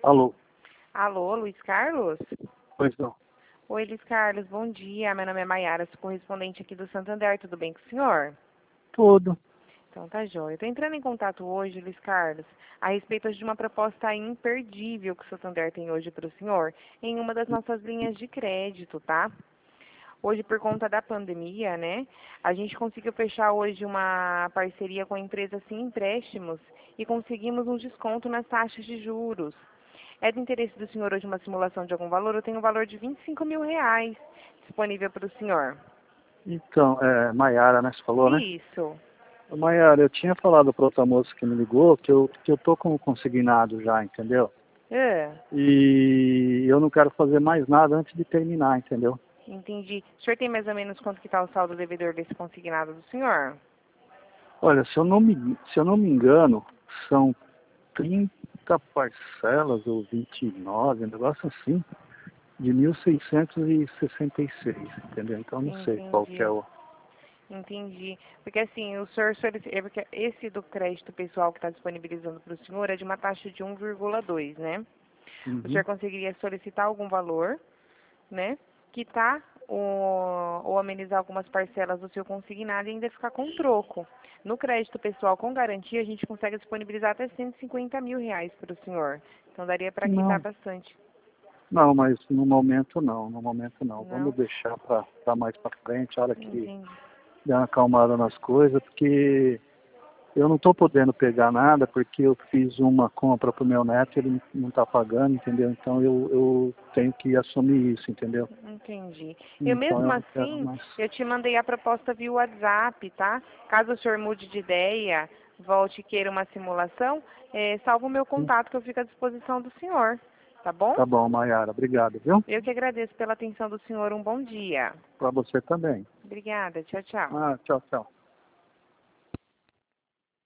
Alô? Alô, Luiz Carlos? Pois não. Oi, Luiz Carlos, bom dia. Meu nome é Maiara, sou correspondente aqui do Santander. Tudo bem com o senhor? Tudo. Então tá jóia. Estou entrando em contato hoje, Luiz Carlos, a respeito de uma proposta imperdível que o Santander tem hoje para o senhor em uma das nossas linhas de crédito, tá? Hoje, por conta da pandemia, né, a gente conseguiu fechar hoje uma parceria com a empresa Sim Empréstimos e conseguimos um desconto nas taxas de juros. É do interesse do senhor hoje uma simulação de algum valor? Eu tenho um valor de R$ 25.000 disponível para o senhor. Então, Maiara, né? Você falou, né? Isso. Maiara, eu tinha falado para outra moça que me ligou que eu tô com o consignado já, entendeu? É, E eu não quero fazer mais nada antes de terminar, entendeu? entendi. O senhor tem mais ou menos quanto que está o saldo devedor desse consignado do senhor? Olha, se eu não me engano, são 30 parcelas ou 29, um negócio assim, de 1.666, entendeu? Então eu não sei qual que é Entendi. o... Entendi. Porque assim, o senhor porque esse do crédito pessoal que está disponibilizando para o senhor é de uma taxa de 1,2, né? O Uhum. senhor conseguiria solicitar algum valor, né? Quitar ou amenizar algumas parcelas do seu consignado e ainda ficar com troco. No crédito pessoal com garantia, a gente consegue disponibilizar até R$ 150.000 para o senhor. Então daria para quitar Não, bastante. não, mas no momento não, no momento não. Vamos Não? deixar para mais para frente, a hora que Entendi. der uma acalmada nas coisas, porque eu não estou podendo pegar nada, porque eu fiz uma compra para o meu neto e ele não está pagando, entendeu? Então eu tenho que assumir isso, entendeu? Entendi. Eu Então mesmo eu não quero assim, mais. eu te mandei a proposta via WhatsApp, tá? Caso o senhor mude de ideia, volte e queira uma simulação, salva o meu contato que eu fico à disposição do senhor, tá bom? Tá bom, Maiara, obrigado, viu? Eu que agradeço pela atenção do senhor. Um bom dia. Para você também. Obrigada. Tchau, tchau. Tchau, tchau.